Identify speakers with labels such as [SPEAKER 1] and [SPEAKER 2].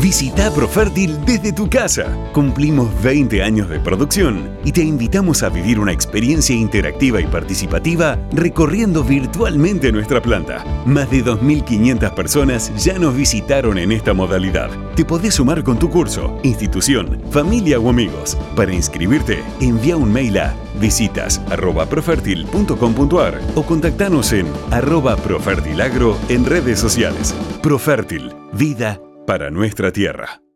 [SPEAKER 1] Visita Profértil desde tu casa. Cumplimos 20 años de producción y te invitamos a vivir una experiencia interactiva y participativa recorriendo virtualmente nuestra planta. Más de 2.500 personas ya nos visitaron en esta modalidad. Te podés sumar con tu curso, institución, familia o amigos. Para inscribirte, envía un mail a visitas@profertil.com.ar o contactanos en @profertilagro en redes sociales. Profértil, vida para nuestra tierra.